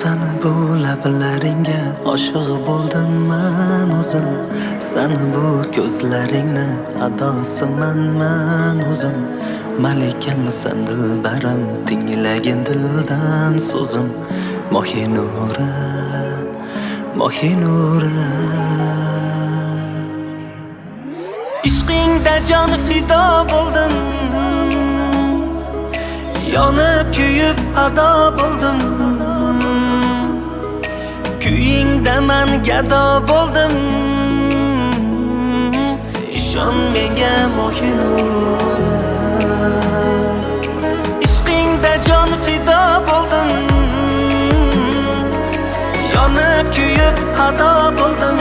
Seni bu lablaringga oshiq bo'ldim men o'zim. Seni bu ko'zlaringni adosiman o'zim. Malikimsan dilbarim, tinglagin dildan so'zim. Mohinura, Mohinura. Ishqingda jon fido bo'ldim, yonib kuyib ado bo'ldim. Kuyingda men gado bo'ldim. Ishon menga Mohinura. Ishqingda jon fido bo'ldim, yonib kuyib ado bo'ldim.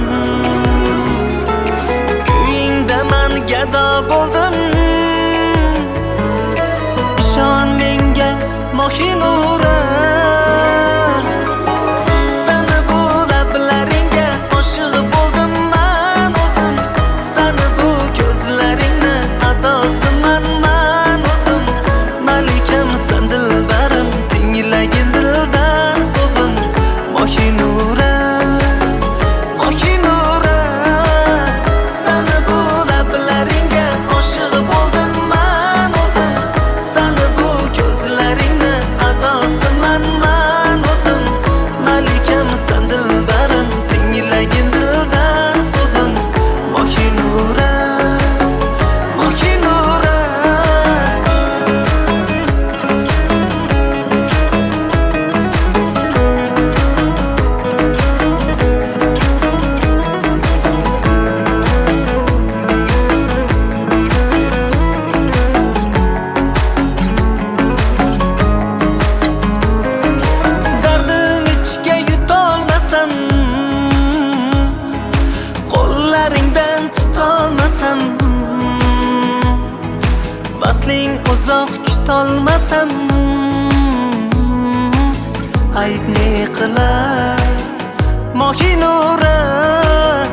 Kuyingda men gado bo'ldim. Ishon menga Mohinura. Seni bu lablaringga oshiq bo'ldim men o'zim. Seni bu ko'zlaringni adosiman men o'zim. Malikimsan dilbarim, tinglagin dildan so'zim. Mohinura, Mohinura. Seni bu lablaringga oshiq bo'ldim men o'zim. Seni bu ko'zlaringni adosiman men o'zim. Malikimsan dilbarim, tinglagin dildan so'zim. Mohinura, Mohinura. Dardim ichga yutolmasam, qo'llaringdan tutolmasam, vasling uzoq kutolmasam, ayt ne qilar Mohinura.